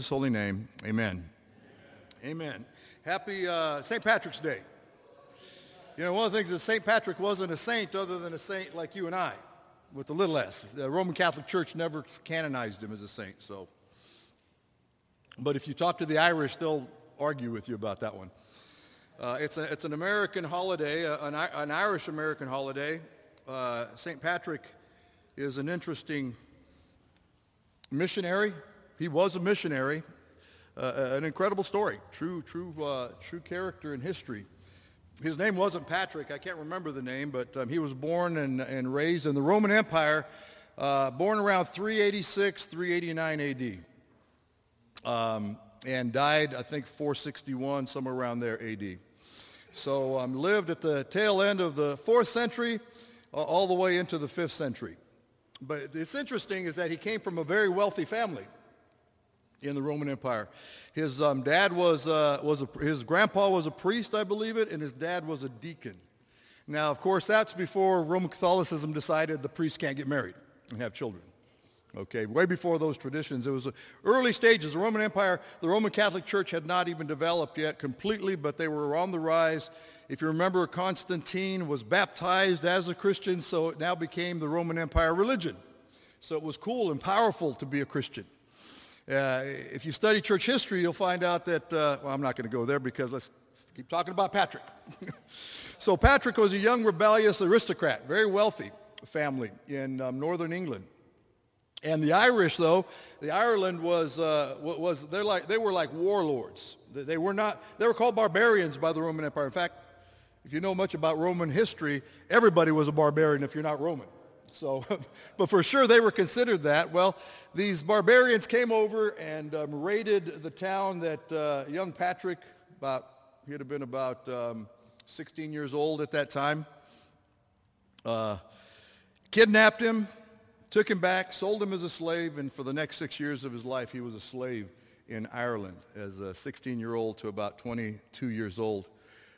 his holy name. Amen. Amen. Happy St. Patrick's Day. You know, one of the things is St. Patrick wasn't a saint other than a saint like you and I, with the little s. The Roman Catholic Church never canonized him as a saint, so. But if you talk to the Irish, they'll argue with you about that one. It's an American holiday, an Irish-American holiday. St. Patrick is an interesting missionary. He was a missionary. An incredible story, true character in history. His name wasn't Patrick. I can't remember the name, but he was born and raised in the Roman Empire, born around 386, 389 A.D., and died, I think, 461, somewhere around there, A.D. So lived at the tail end of the 4th century all the way into the 5th century. But it's interesting is that he came from a very wealthy family in the Roman Empire. His dad his grandpa was a priest, I believe it, and his dad was a deacon. Now, of course, that's before Roman Catholicism decided the priests can't get married and have children. Okay, way before those traditions. It was early stages. The Roman Empire, the Roman Catholic Church had not even developed yet completely, but they were on the rise. If you remember, Constantine was baptized as a Christian, so it now became the Roman Empire religion. So it was cool and powerful to be a Christian. If you study church history, you'll find out that, well, I'm not going to go there because let's keep talking about Patrick. So Patrick was a young rebellious aristocrat, very wealthy family in northern England. And the Irish, though, Ireland they were like warlords. They were called barbarians by the Roman Empire. In fact, if you know much about Roman history, everybody was a barbarian if you're not Roman. So, but for sure they were considered that. Well, these barbarians came over and raided the town that young Patrick, he had been about 16 years old at that time, kidnapped him, took him back, sold him as a slave, and for the next 6 years of his life, he was a slave in Ireland as a 16-year-old to about 22 years old.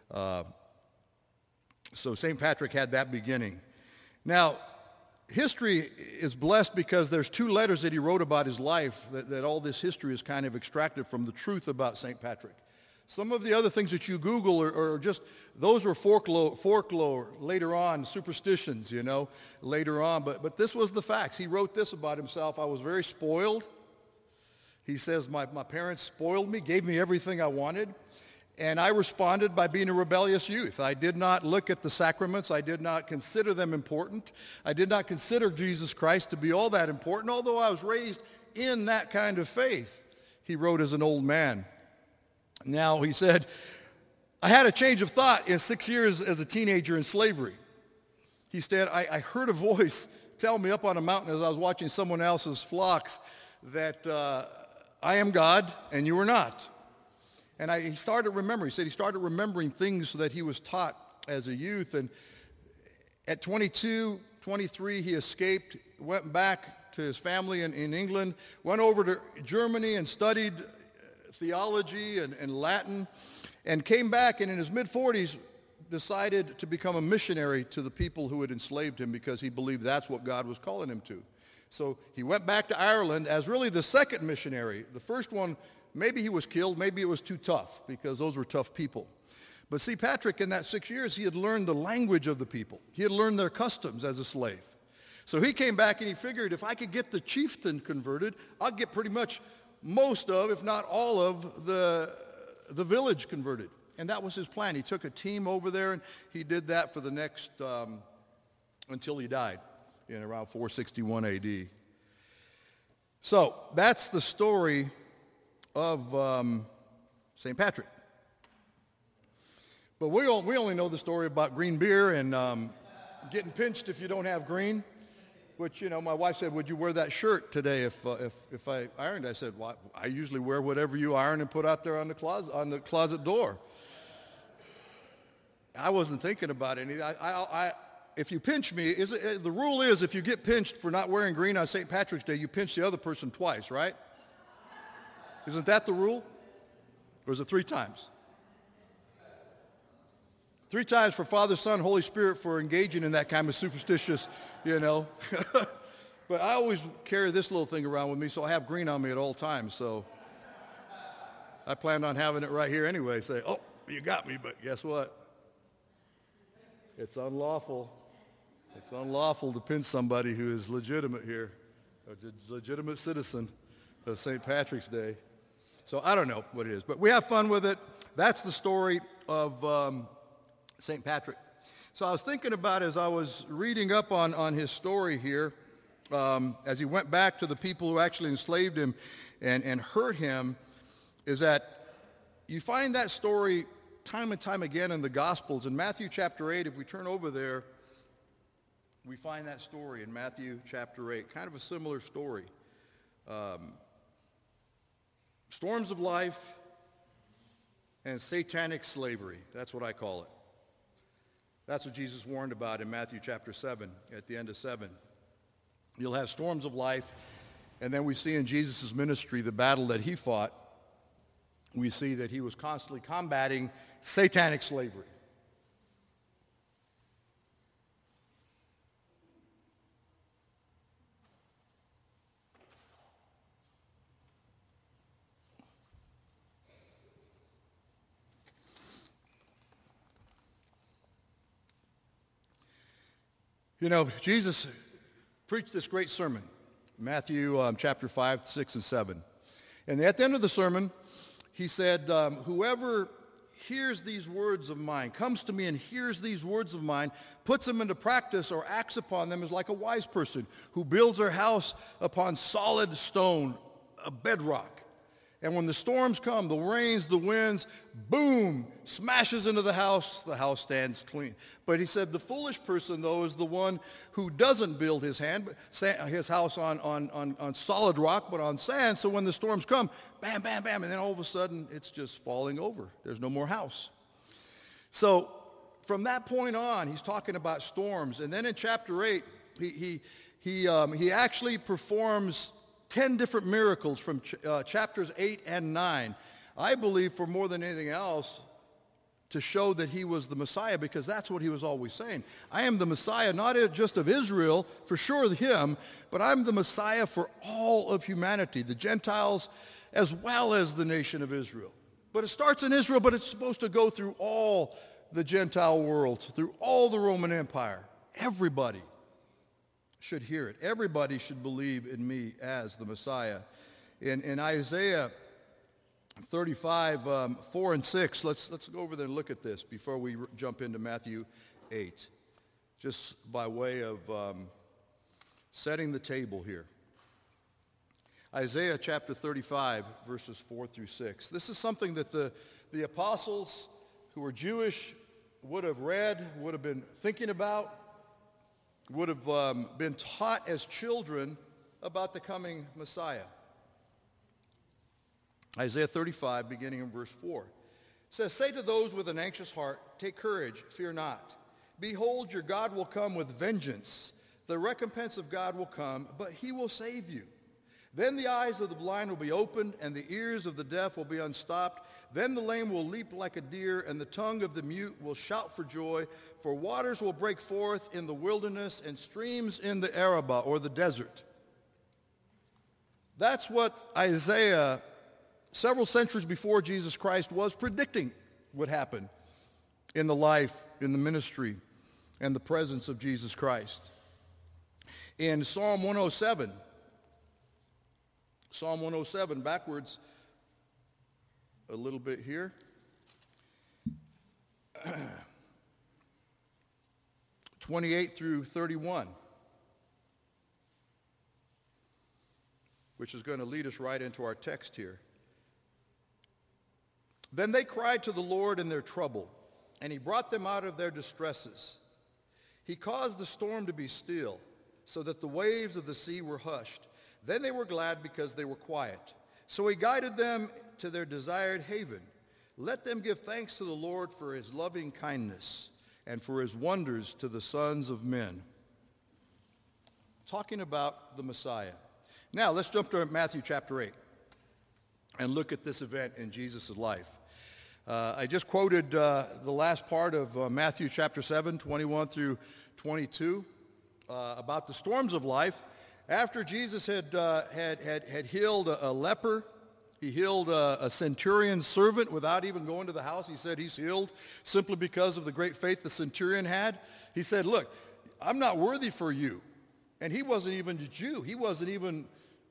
So St. Patrick had that beginning. Now, history is blessed because there's 2 letters that he wrote about his life that all this history is kind of extracted from the truth about St. Patrick. Some of the other things that you Google are just, those were folklore later on, superstitions, later on. But this was the facts. He wrote this about himself. I was very spoiled. He says, my parents spoiled me, gave me everything I wanted. And I responded by being a rebellious youth. I did not look at the sacraments. I did not consider them important. I did not consider Jesus Christ to be all that important, although I was raised in that kind of faith, he wrote as an old man. Now, he said, I had a change of thought in 6 years as a teenager in slavery. He said, I heard a voice tell me up on a mountain as I was watching someone else's flocks that I am God and you are not. And he started remembering. He said he started remembering things that he was taught as a youth. And at 22, 23, he escaped, went back to his family in England, went over to Germany and studied theology and Latin, and came back and in his mid-40s decided to become a missionary to the people who had enslaved him because he believed that's what God was calling him to. So he went back to Ireland as really the second missionary. The first one, maybe he was killed, maybe it was too tough because those were tough people. But see, Patrick, in that 6 years, he had learned the language of the people. He had learned their customs as a slave. So he came back and he figured if I could get the chieftain converted, I'll get pretty much most of, if not all of, the village converted. And that was his plan. He took a team over there and he did that for the next, until he died in around 461 AD. So that's the story of St. Patrick. But we only know the story about green beer and getting pinched if you don't have green. Which, my wife said, would you wear that shirt today if I ironed? I said, well, I usually wear whatever you iron and put out there on the closet door. I wasn't thinking about it. If you pinch me, the rule is if you get pinched for not wearing green on St. Patrick's Day, you pinch the other person twice, right? Isn't that the rule? Or is it 3 times? 3 times for Father, Son, Holy Spirit for engaging in that kind of superstitious, But I always carry this little thing around with me, so I have green on me at all times. So I planned on having it right here anyway. Say, oh, you got me, but guess what? It's unlawful. It's unlawful to pin somebody who is legitimate here, a legitimate citizen of St. Patrick's Day. So I don't know what it is, but we have fun with it. That's the story of St. Patrick. So I was thinking about, as I was reading up on his story here, as he went back to the people who actually enslaved him and hurt him, is that you find that story time and time again in the Gospels. In Matthew chapter 8, if we turn over there, we find that story in Matthew chapter 8, kind of a similar story. Storms of life and satanic slavery. That's what I call it. That's what Jesus warned about in Matthew chapter 7, at the end of 7. You'll have storms of life, and then we see in Jesus' ministry the battle that he fought. We see that he was constantly combating satanic slavery. You know, Jesus preached this great sermon, Matthew chapter 5, 6, and 7. And at the end of the sermon, he said, whoever hears these words of mine, comes to me and hears these words of mine, puts them into practice or acts upon them, is like a wise person who builds their house upon solid stone, a bedrock. And when the storms come, the rains, the winds, boom, smashes into the house stands clean. But he said the foolish person, though, is the one who doesn't build his house on solid rock, but on sand. So when the storms come, bam, bam, bam, and then all of a sudden it's just falling over. There's no more house. So from that point on, he's talking about storms. And then in chapter 8, he actually performs 10 different miracles from chapters 8 and 9, I believe for more than anything else, to show that he was the Messiah, because that's what he was always saying. I am the Messiah, not just of Israel, for sure him, but I'm the Messiah for all of humanity, the Gentiles as well as the nation of Israel. But it starts in Israel, but it's supposed to go through all the Gentile world, through all the Roman Empire. Everybody should hear it. Everybody should believe in me as the Messiah. In Isaiah 35, 4 and 6, let's go over there and look at this before we jump into Matthew 8, just by way of setting the table here. Isaiah chapter 35, verses 4 through 6. This is something that the apostles who were Jewish would have read, would have been thinking about, would have been taught as children about the coming Messiah. Isaiah 35, beginning in verse 4, says, "Say to those with an anxious heart, take courage, fear not. Behold, your God will come with vengeance. The recompense of God will come, but he will save you. Then the eyes of the blind will be opened, and the ears of the deaf will be unstopped. Then the lame will leap like a deer, and the tongue of the mute will shout for joy. For waters will break forth in the wilderness and streams in the Arabah, or the desert." That's what Isaiah, several centuries before Jesus Christ, was predicting would happen in the life, in the ministry, and the presence of Jesus Christ. In Psalm 107, backwards a little bit here. 28 through 31, which is going to lead us right into our text here. "Then they cried to the Lord in their trouble, and he brought them out of their distresses. He caused the storm to be still, so that the waves of the sea were hushed. Then they were glad because they were quiet. So he guided them to their desired haven. Let them give thanks to the Lord for his loving kindness and for his wonders to the sons of men." Talking about the Messiah. Now let's jump to Matthew chapter 8 and look at this event in Jesus' life. I just quoted the last part of Matthew chapter 7, 21 through 22, about the storms of life. After Jesus had healed a leper He healed a centurion's servant without even going to the house. He said he's healed simply because of the great faith the centurion had. He said, look, I'm not worthy for you. And he wasn't even a Jew. He wasn't even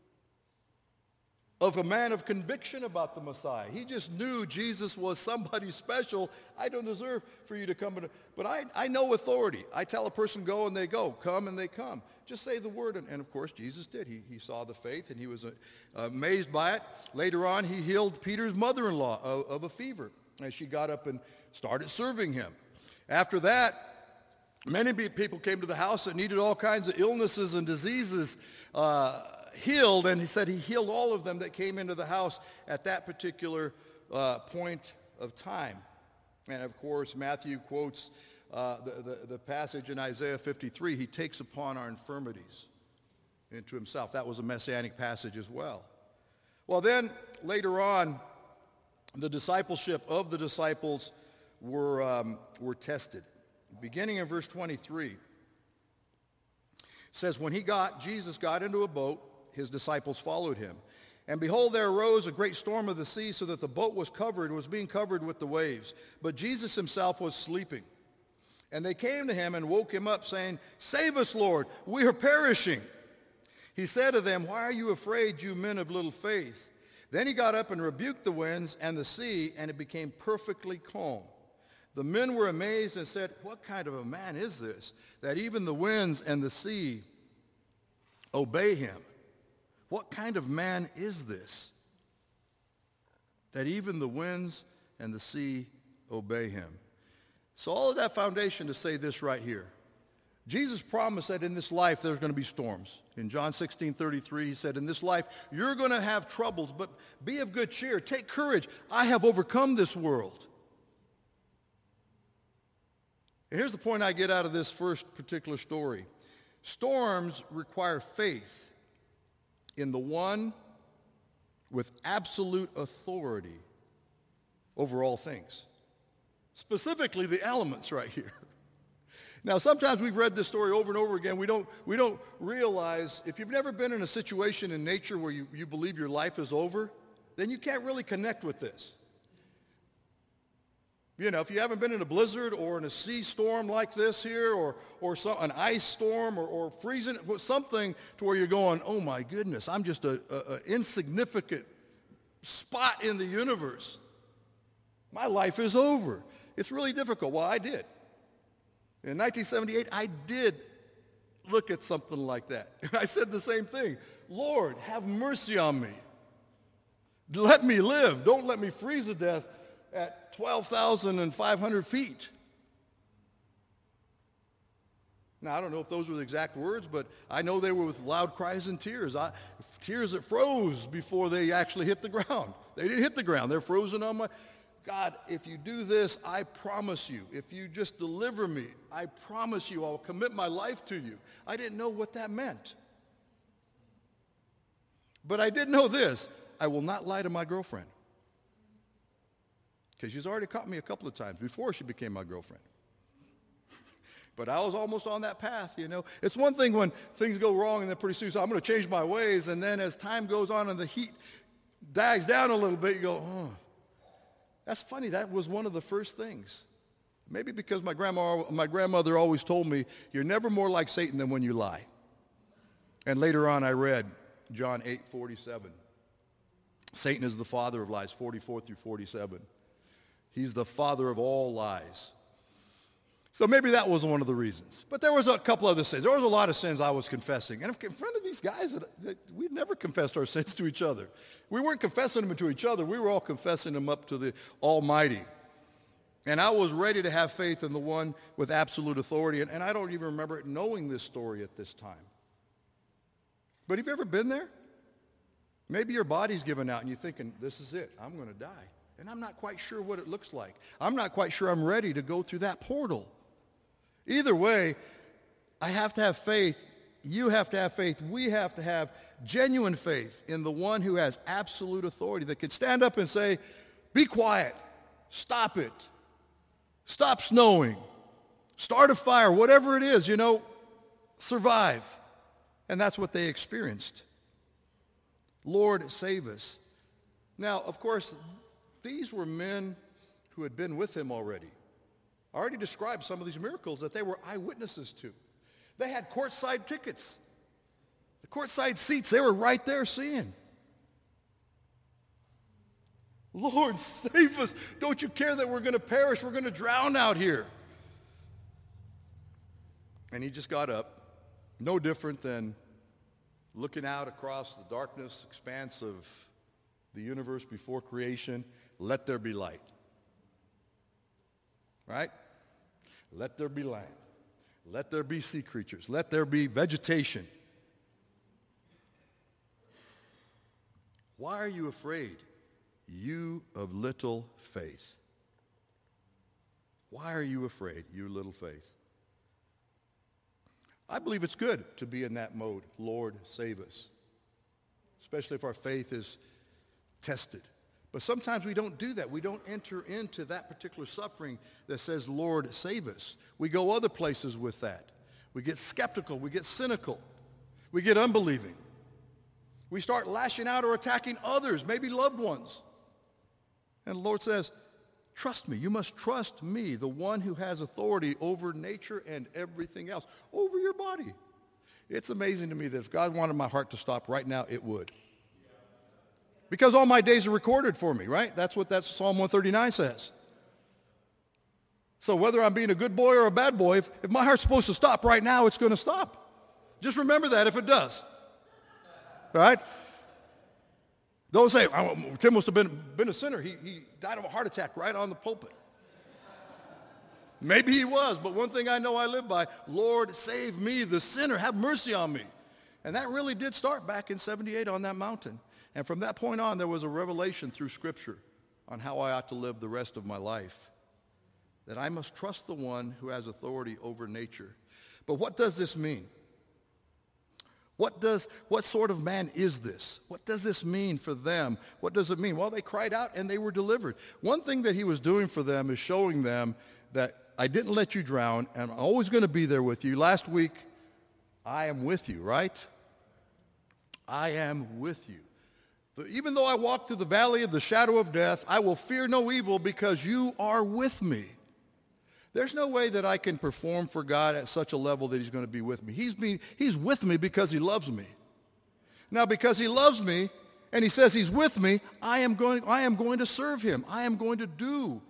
of a man of conviction about the Messiah. He just knew Jesus was somebody special. I don't deserve for you to come. But I know authority. I tell a person go and they go. Come and they come. Just say the word. And of course, Jesus did. He saw the faith and he was amazed by it. Later on, he healed Peter's mother-in-law of a fever. And she got up and started serving him. After that, many people came to the house that needed all kinds of illnesses and diseases healed, and he said he healed all of them that came into the house at that particular point of time. And of course, Matthew quotes the passage in Isaiah 53, he takes upon our infirmities into himself. That was a messianic passage as well. Well, then later on, the discipleship of the disciples were tested. Beginning in verse 23, it says, when Jesus got into a boat, his disciples followed him. And behold, there arose a great storm of the sea, so that the boat was being covered with the waves. But Jesus himself was sleeping. And they came to him and woke him up, saying, save us, Lord, we are perishing. He said to them, why are you afraid, you men of little faith? Then he got up and rebuked the winds and the sea, and it became perfectly calm. The men were amazed and said, what kind of a man is this, that even the winds and the sea obey him? What kind of man is this, that even the winds and the sea obey him? So all of that foundation to say this right here. Jesus promised that in this life there's going to be storms. In John 16:33, he said, in this life you're going to have troubles, but be of good cheer. Take courage. I have overcome this world. And here's the point I get out of this first particular story. Storms require faith in the one with absolute authority over all things. Specifically the elements right here. Now, sometimes we've read this story over and over again. We don't realize, if you've never been in a situation in nature where you believe your life is over, then you can't really connect with this. You know, if you haven't been in a blizzard or in a sea storm like this here, or an ice storm, or freezing, something to where you're going, oh my goodness, I'm just an insignificant spot in the universe. My life is over. It's really difficult. Well, I did. In 1978, I did look at something like that. And I said the same thing. Lord, have mercy on me. Let me live. Don't let me freeze to death at 12,500 feet. Now, I don't know if those were the exact words, but I know they were with loud cries and tears. Tears that froze before they actually hit the ground. They didn't hit the ground. They're frozen on my... God, if you do this, I promise you. If you just deliver me, I promise you I'll commit my life to you. I didn't know what that meant. But I did know this. I will not lie to my girlfriend. Because she's already caught me a couple of times before she became my girlfriend. But I was almost on that path, you know. It's one thing when things go wrong and then pretty soon, so I'm going to change my ways. And then as time goes on and the heat dies down a little bit, you go, oh. That's funny. That was one of the first things. Maybe because my grandmother always told me, you're never more like Satan than when you lie. And later on I read John 8:47. Satan is the father of lies, 44 through 47. He's the father of all lies. So maybe that was one of the reasons. But there was a couple other sins. There was a lot of sins I was confessing. And in front of these guys, we'd never confessed our sins to each other. We weren't confessing them to each other. We were all confessing them up to the Almighty. And I was ready to have faith in the one with absolute authority. And I don't even remember knowing this story at this time. But have you ever been there? Maybe your body's given out and you're thinking, this is it. I'm going to die. And I'm not quite sure what it looks like. I'm not quite sure I'm ready to go through that portal. Either way, I have to have faith. You have to have faith. We have to have genuine faith in the one who has absolute authority, that can stand up and say, be quiet, stop it, stop snowing, start a fire, whatever it is, survive. And that's what they experienced. Lord, save us. Now, of course, these were men who had been with him already. I already described some of these miracles that they were eyewitnesses to. They had courtside tickets. The courtside seats, they were right there seeing. Lord, save us. Don't you care that we're going to perish? We're going to drown out here. And he just got up, no different than looking out across the darkness, expanse of the universe before creation. Let there be light. Right? Let there be land. Let there be sea creatures. Let there be vegetation. Why are you afraid, you of little faith? Why are you afraid, you little faith? I believe it's good to be in that mode, Lord, save us, especially if our faith is tested. But sometimes we don't do that. We don't enter into that particular suffering that says, Lord, save us. We go other places with that. We get skeptical. We get cynical. We get unbelieving. We start lashing out or attacking others, maybe loved ones. And the Lord says, trust me. You must trust me, the one who has authority over nature and everything else, over your body. It's amazing to me that if God wanted my heart to stop right now, it would. Because all my days are recorded for me, right? That's what that Psalm 139 says. So whether I'm being a good boy or a bad boy, if my heart's supposed to stop right now, it's going to stop. Just remember that if it does. Right? Don't say, oh, Tim must have been a sinner. He died of a heart attack right on the pulpit. Maybe he was, but one thing I know I live by, Lord, save me, the sinner. Have mercy on me. And that really did start back in 78 on that mountain. And from that point on, there was a revelation through Scripture on how I ought to live the rest of my life. That I must trust the one who has authority over nature. But what does this mean? What sort of man is this? What does this mean for them? What does it mean? Well, they cried out and they were delivered. One thing that he was doing for them is showing them that I didn't let you drown and I'm always going to be there with you. Last week, I am with you, right? I am with you. Even though I walk through the valley of the shadow of death, I will fear no evil because you are with me. There's no way that I can perform for God at such a level that he's going to be with me. He's with me because he loves me. Now, because he loves me and he says he's with me, I am going to serve him. I am going to do.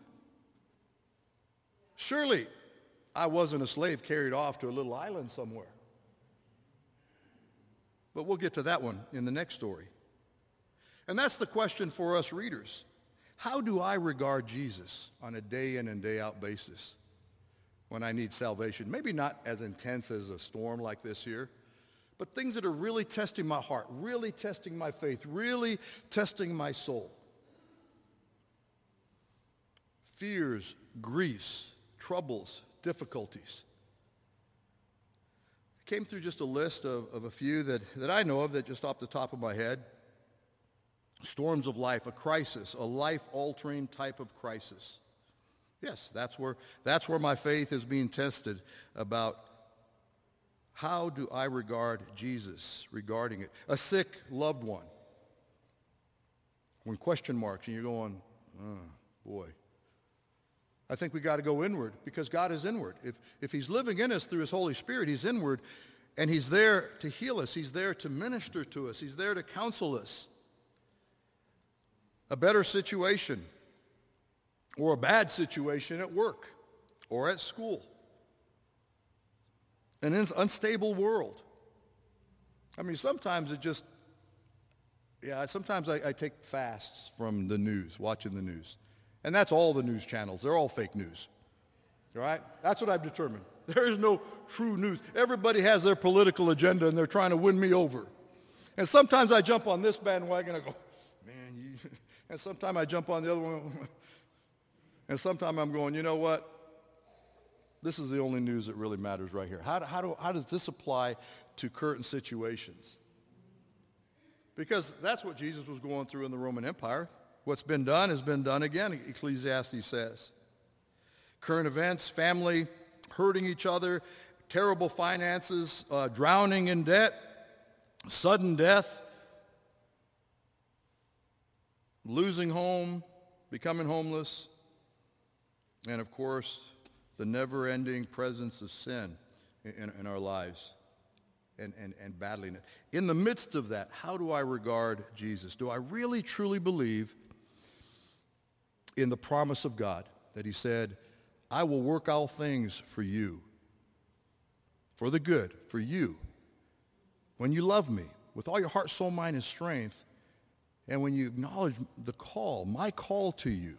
Surely, I wasn't a slave carried off to a little island somewhere. But we'll get to that one in the next story. And that's the question for us readers. How do I regard Jesus on a day in and day out basis when I need salvation? Maybe not as intense as a storm like this here, but things that are really testing my heart, really testing my faith, really testing my soul. Fears, griefs, troubles, difficulties. I came through just a list of a few that I know of that just off the top of my head. Storms of life, a crisis, a life-altering type of crisis. Yes, that's where my faith is being tested about how do I regard Jesus regarding it. A sick loved one. When question marks and you're going, oh, boy. I think we got to go inward because God is inward. If he's living in us through his Holy Spirit, he's inward and he's there to heal us. He's there to minister to us. He's there to counsel us. A better situation or a bad situation at work or at school. An unstable world. I mean, sometimes sometimes I take fasts from the news, watching the news. And that's all the news channels. They're all fake news. All right? That's what I've determined. There is no true news. Everybody has their political agenda and they're trying to win me over. And sometimes I jump on this bandwagon and I go, man, you... And sometimes I jump on the other one. And sometimes I'm going, you know what? This is the only news that really matters right here. How does this apply to current situations? Because that's what Jesus was going through in the Roman Empire. What's been done has been done again, Ecclesiastes says. Current events, family hurting each other, terrible finances, drowning in debt, sudden death. losing home, becoming homeless, and of course, the never-ending presence of sin in our lives and battling it. In the midst of that, how do I regard Jesus? Do I really, truly believe in the promise of God that he said, I will work all things for you, for the good, for you, when you love me with all your heart, soul, mind, and strength, and when you acknowledge the call, my call to you,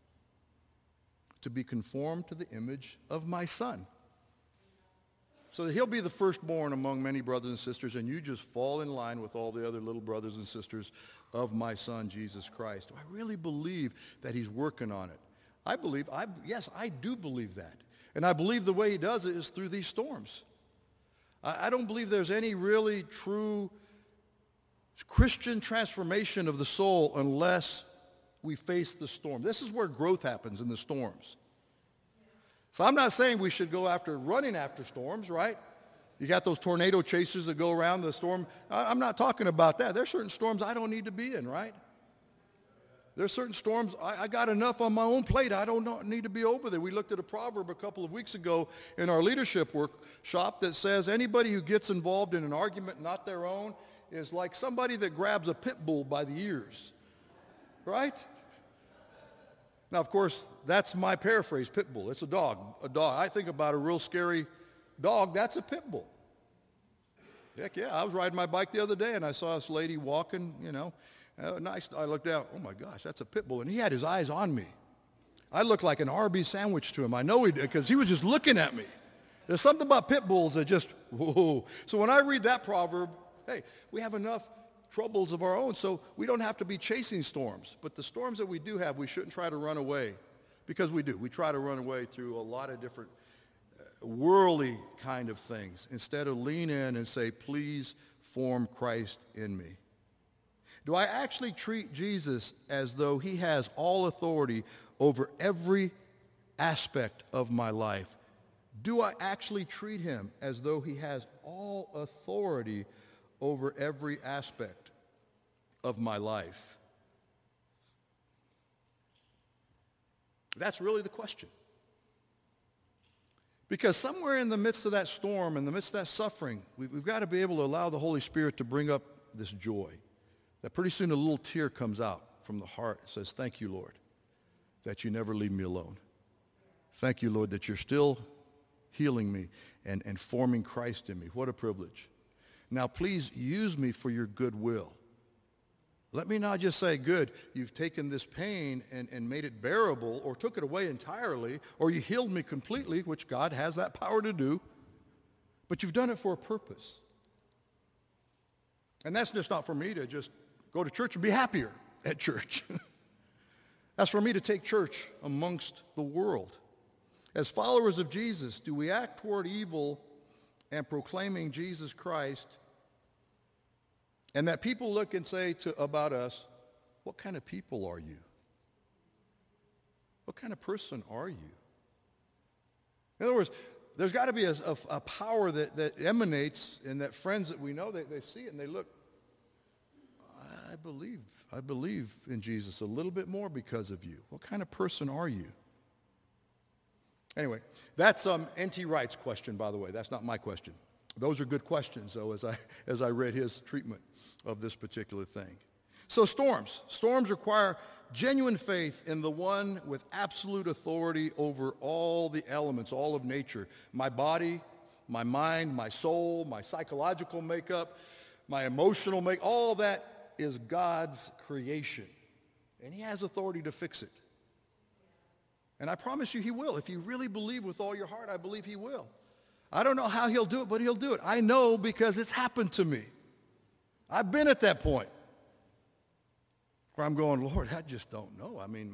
to be conformed to the image of my Son. So that he'll be the firstborn among many brothers and sisters, and you just fall in line with all the other little brothers and sisters of my Son, Jesus Christ. Do I really believe that he's working on it? Yes, I do believe that. And I believe the way he does it is through these storms. I don't believe there's any really true Christian transformation of the soul unless we face the storm. This is where growth happens, in the storms. So I'm not saying we should go running after storms, right? You got those tornado chasers that go around the storm. I'm not talking about that. There's certain storms I don't need to be in, right? There's certain storms, I got enough on my own plate. I don't need to be over there. We looked at a proverb a couple of weeks ago in our leadership workshop that says anybody who gets involved in an argument not their own is like somebody that grabs a pit bull by the ears, right? Now, of course, that's my paraphrase, pit bull. It's a dog. I think about a real scary dog. That's a pit bull. Heck yeah, I was riding my bike the other day and I saw this lady walking, nice. I looked down, oh my gosh, that's a pit bull. And he had his eyes on me. I looked like an Arby's sandwich to him. I know he did because he was just looking at me. There's something about pit bulls that just, whoa. So when I read that proverb, hey, we have enough troubles of our own, so we don't have to be chasing storms. But the storms that we do have, we shouldn't try to run away, because we do. We try to run away through a lot of different worldly kind of things instead of lean in and say, please form Christ in me. Do I actually treat Jesus as though he has all authority over every aspect of my life? Do I actually treat him as though he has all authority over every aspect of my life? That's really the question. Because somewhere in the midst of that storm, in the midst of that suffering, we've got to be able to allow the Holy Spirit to bring up this joy. That pretty soon a little tear comes out from the heart. It says, thank you, Lord, that you never leave me alone. Thank you, Lord, that you're still healing me and forming Christ in me. What a privilege. Now, please use me for your goodwill. Let me not just say, good, you've taken this pain and made it bearable, or took it away entirely, or you healed me completely, which God has that power to do, but you've done it for a purpose. And that's just not for me to just go to church and be happier at church. That's for me to take church amongst the world. As followers of Jesus, do we act toward evil and proclaiming Jesus Christ, and that people look and say about us, what kind of people are you? What kind of person are you? In other words, there's got to be a power that emanates, and that friends that we know, they see it and they look, I believe in Jesus a little bit more because of you. What kind of person are you? Anyway, that's N.T. Wright's question, by the way. That's not my question. Those are good questions, though, as I read his treatment of this particular thing. So storms require genuine faith in the one with absolute authority over all the elements, all of nature. My body, my mind, my soul, my psychological makeup, my emotional makeup, all that is God's creation. And he has authority to fix it. And I promise you he will. If you really believe with all your heart, I believe he will. I don't know how he'll do it, but he'll do it. I know because it's happened to me. I've been at that point where I'm going, Lord, I just don't know. I mean,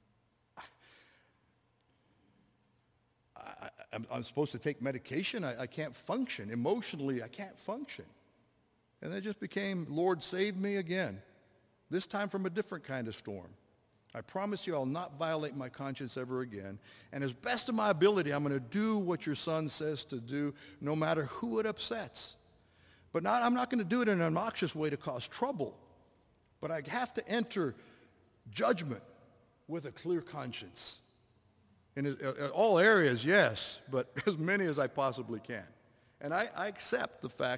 I'm supposed to take medication. I can't function. Emotionally, I can't function. And it just became, Lord, save me again. This time from a different kind of storm. I promise you I'll not violate my conscience ever again. And as best of my ability, I'm going to do what your son says to do, no matter who it upsets. But I'm not going to do it in an obnoxious way to cause trouble. But I have to enter judgment with a clear conscience. In all areas, yes, but as many as I possibly can. And I accept the fact